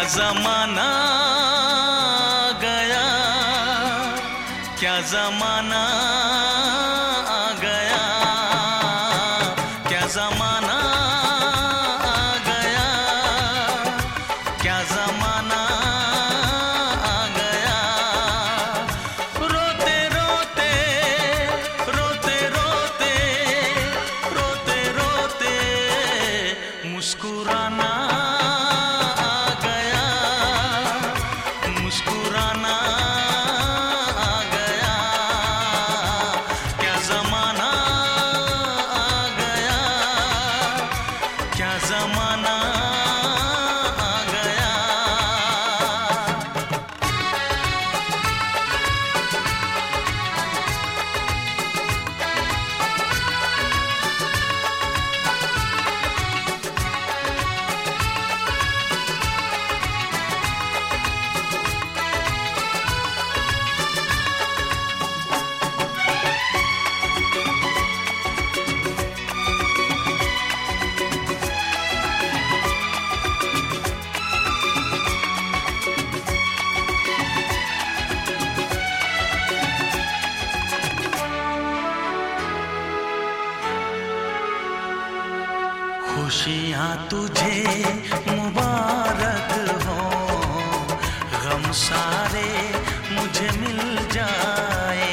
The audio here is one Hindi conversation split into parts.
जमाना आ गया, क्या जमाना आ गया, क्या जमाना आ गया, क्या जमाना आ गया। रोते रोते रोते रोते रोते रोते मुस्कुराना खुशियाँ तुझे मुबारक हो, गम सारे मुझे मिल जाए।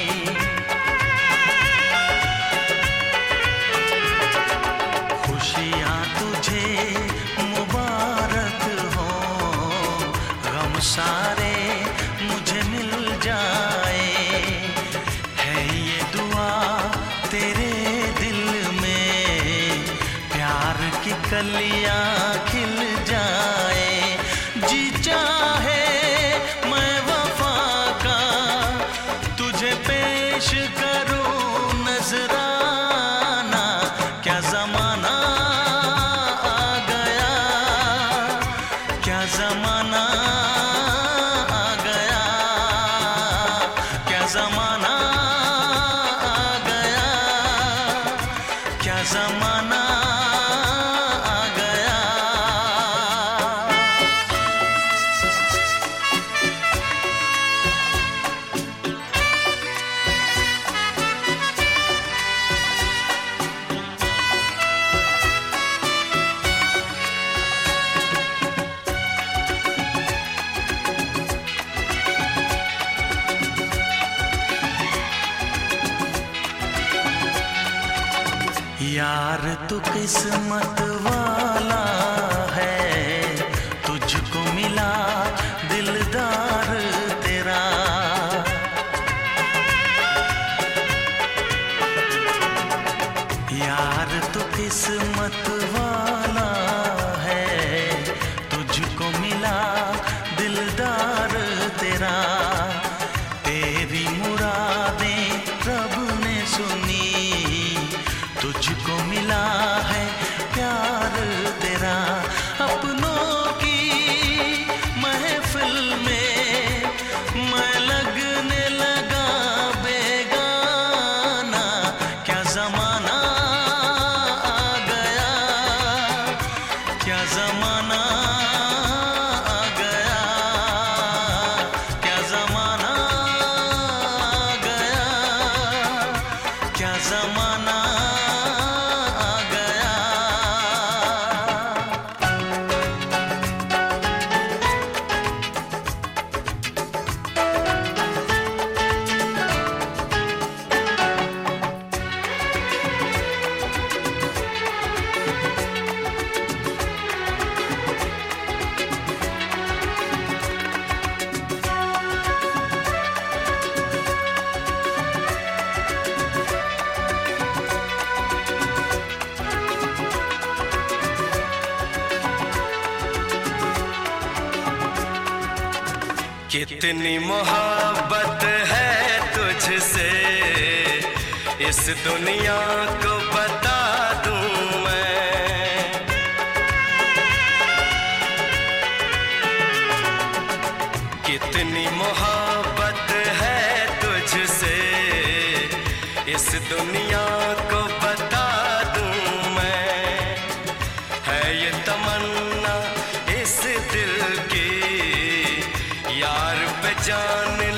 खुशियाँ तुझे मुबारक हो, गम सारे मुझे मिल जाए। है ये दुआ तेरे दिल में, प्यार की कलियां खिल जाए। जी चाहे मैं वफा का तुझे पेश करूं नजराना। क्या जमाना आ गया, क्या जमाना आ गया, क्या जमाना आ गया, क्या जमाना यार तू किस्मत वाला है, तुझको मिला दिलदार तेरा। यार तू किस्मत वाला है, तुझको मिला दिलदार तेरा। तेरी मुरादें रब ने सुनी, तुझको मिला है प्यार तेरा। अपनों की महफिल में मैं लगने लगा बेगाना। क्या जमाना आ गया, क्या जमाना आ गया, क्या जमाना आ गया, क्या जमाना कितनी मोहब्बत है तुझसे, इस दुनिया को बता दूं मैं। कितनी मोहब्बत है तुझसे, इस दुनिया को बता दूं मैं। है ये तमन्ना इस दिल जान